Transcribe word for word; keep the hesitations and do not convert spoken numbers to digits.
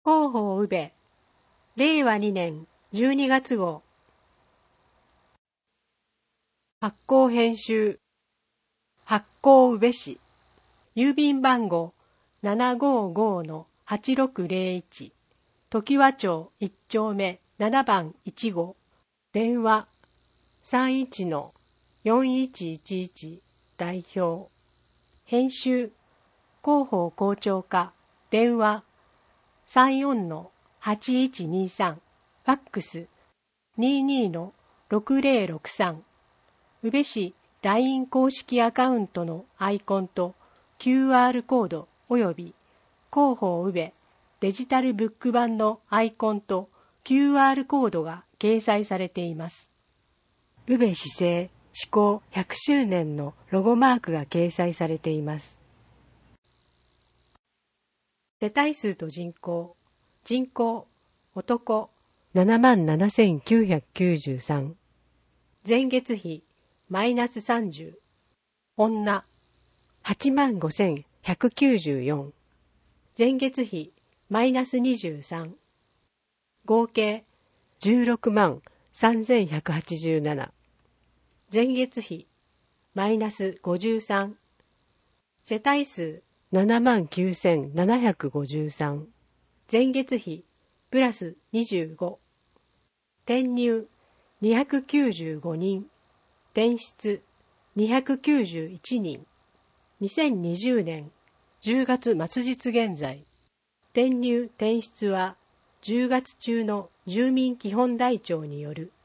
広報宇部れいわにねんじゅうにがつごう。発行編集発行宇部市郵便番号 ななごーごーのはちろくぜろいち 常盤町いっちょうめななばんいちごう電話 さんいちのよんいちいちいち 代表編集広報校長課電話 さんよんのはちいちにさん ファックス にじゅうにのろくぜろろくさん 宇部市 ライン 公式アカウントのアイコンと キューアール コードおよび広報宇部デジタルブック版のアイコンと キューアール コードが掲載されています。宇部市政施行ひゃくしゅうねんのロゴマークが掲載されています。世帯数と人口人口男 ななまんななせんきゅうひゃくきゅうじゅうさん 前月比マイナスさんじゅう女 はちまんごせんひゃくきゅうじゅうよん 前月比マイナスにじゅうさん合計じゅうろくまんさんぜんひゃくはちじゅうなな前月比マイナスごじゅうさん世帯数ななまんきゅうせんななひゃくごじゅうさん前月比プラスにじゅうご転入にひゃくきゅうじゅうごにん転出にひゃくきゅうじゅういちにんにせんにじゅうねんじゅうがつ末日現在転入転出はじゅうがつ中の住民基本台帳による